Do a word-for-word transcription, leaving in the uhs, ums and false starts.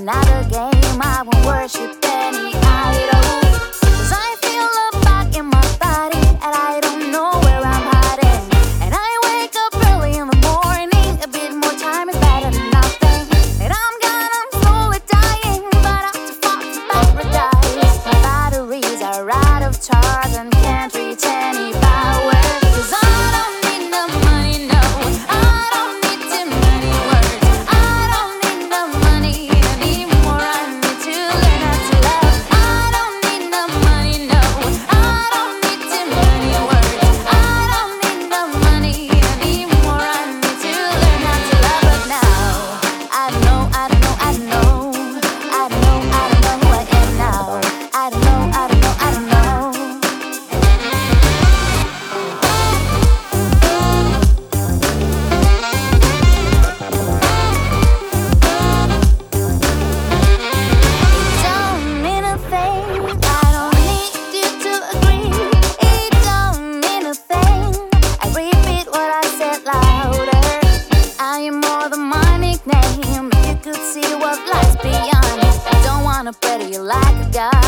another game. I won't worship any idol. 'Cause I feel love back in my body, and I don't know where I'm hiding. And I wake up early in the morning, a bit more time is better than nothing. And I'm gone, I'm slowly dying, but I'm too far from paradise. My batteries are out of charge and can't reach any power. 'Cause I don't need no money, no, I don't need too many words. I don't need no money anymore, I need to learn how to love. I don't need no money, no, I don't need too many words. I don't need no money anymore, I need to learn how to love. But now I don't know, I don't know, I don't know, I don't know, I don't know who I am now. I don't know, I don't know, I don't know. Don't mean a thing, I don't need you to agree. It don't mean a thing, I repeat what I said louder. I am more than my nickname. If you could see what lies beyond, I don't wanna pray to you like a god.